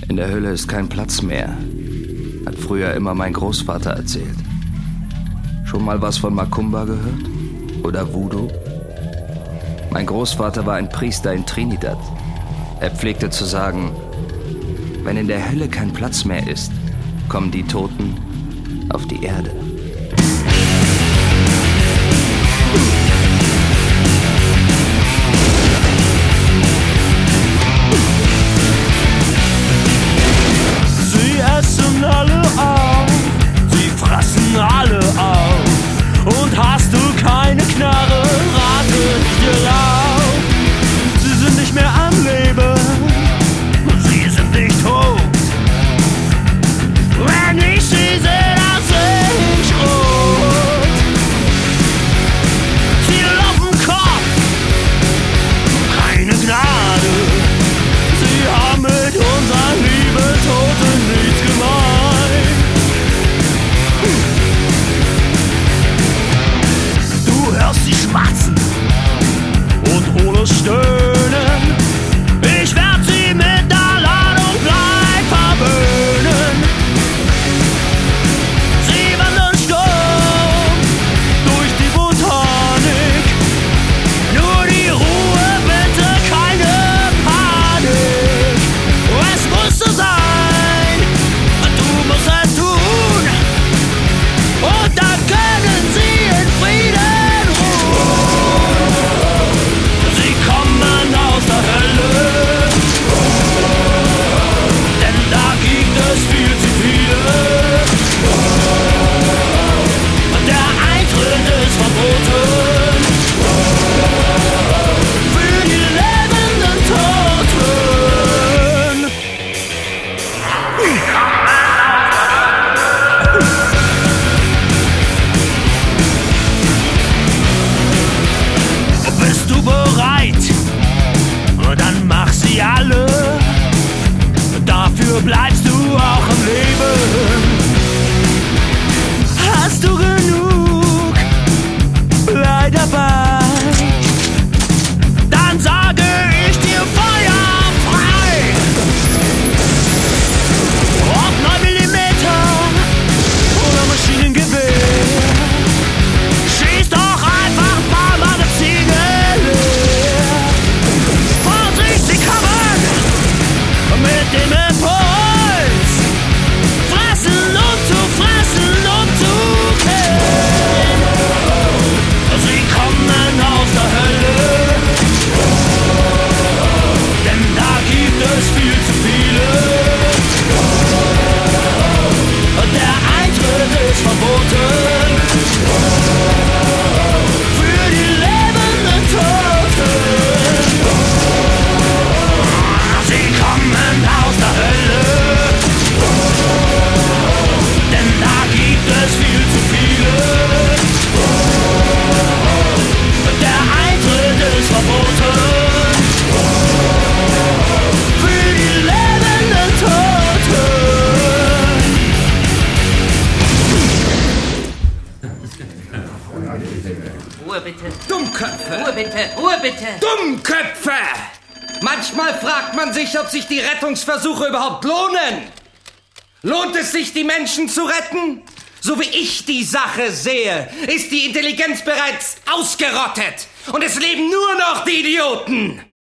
In der Hölle ist kein Platz mehr, hat früher immer mein Großvater erzählt. Schon mal was von Macumba gehört? Oder Voodoo? Mein Großvater war ein Priester in Trinidad. Er pflegte zu sagen, wenn in der Hölle kein Platz mehr ist, kommen die Toten auf die Erde. Sie essen alle auf, sie fressen alle auf. Und hast du keine Knarre, rate ich dir auf. Sie sind nicht mehr am Leben, sie sind nicht tot. Wenn ich sie sehe, dann seh ich rot. Sie laufen Kopf, keine Gnade. Sie haben mit unserer Liebe Toten nichts gemein. Du hörst sie schmatzen und ohne Stöhnen. Ich werd sie mit der Ladung gleich verwöhnen. Sie wandern Sturm durch die Botanik. Nur die Ruhe, bitte keine Panik. Es muss so sein, du musst es tun. Und dann können sie in Frieden ruhen. Sie kommen aus der Hölle, denn da gibt es viel zu viele. Und der Eintritt ist verboten für die lebenden Toten. Bist du bereit? Dann mach sie alle. Dafür bleibst du auch am Leben. Hast du genug? Bleib dabei. Dann sage ich dir Feuer frei. Ob 9 Millimeter oder Maschinengewehr. Schieß doch einfach mal Magazine leer. Vorsicht, sie kommen mit dem Impuls. Fressen und zu killen. Sie kommen aus der Hölle, denn da gibt es viel zu viele. Der Eintritt ist verboten für die lebenden Toten. Sie kommen aus der Hölle, denn da gibt es viel zu viele. Der Eintritt ist verboten für die lebenden Toten. Ruhe bitte. Dummköpfe! Ruhe bitte. Ruhe bitte. Dummköpfe! Manchmal fragt man sich, ob sich die Rettungsversuche überhaupt lohnen. Lohnt es sich, die Menschen zu retten? So wie ich die Sache sehe, ist die Intelligenz bereits ausgerottet. Und es leben nur noch die Idioten.